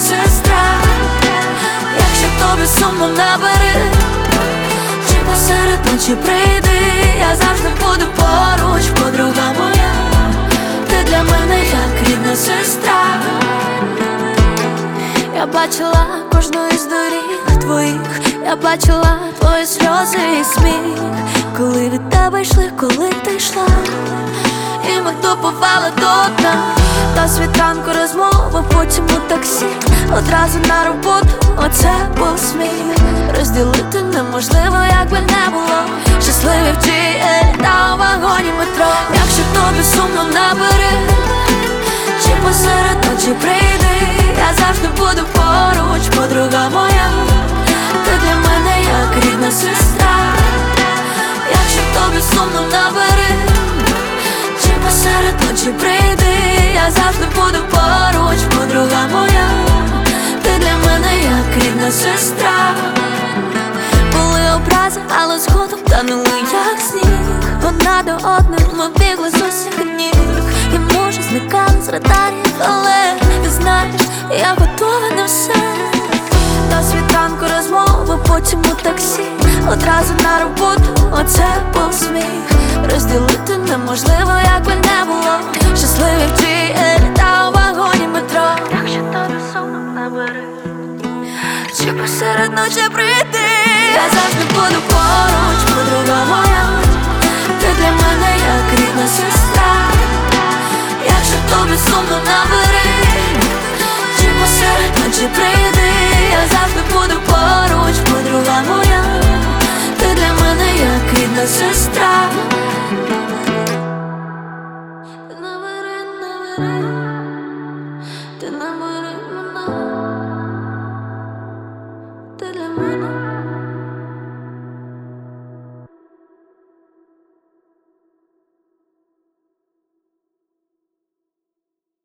сестра. Якщо тобі сумно, набери, чи посеред ночі прийди, я завжди буду поруч, подруга моя. Ти для мене як рідна сестра. Я бачила кожну із доріг твоїх, я бачила твої сльози і сміх, коли від тебе йшли, коли ти йшла, і ми тупували до дна. До світанку розмови, потім у таксі, одразу на роботу, оце був сміх. Розділити неможливо, як би не було, щасливі в GL та у вагоні метро. Якщо тобі сумно, набери, чи посеред ночі прийди, я завжди буду поруч, подруга моя. Ти для мене як рідна сестра. Якщо тобі сумно, набери, чи посеред ночі прийди, я завжди буду поруч, подруга моя. Ти для мене як рідна сестра. Були образи, але згодом танули як сніг. Одна до одної ми бігли з усіх ніг, і може зникали з радарів, але ти знаєш, я готова на все. До світанку розмови, потім у таксі, одразу на роботу, оце був сміх. Розділити неможливо, як би не було, щасливі в GL та у вагоні метро. Якщо тобі сумно, набери, чи посеред ночі прийди, я завжди буду поруч, подруга моя. Ти для мене як рідна сестра. Якщо тобі сумно, набери, чи посеред ночі прийди, я завжди буду поруч, подруга моя. Ти для мене як рідна сестра. Набери, набери.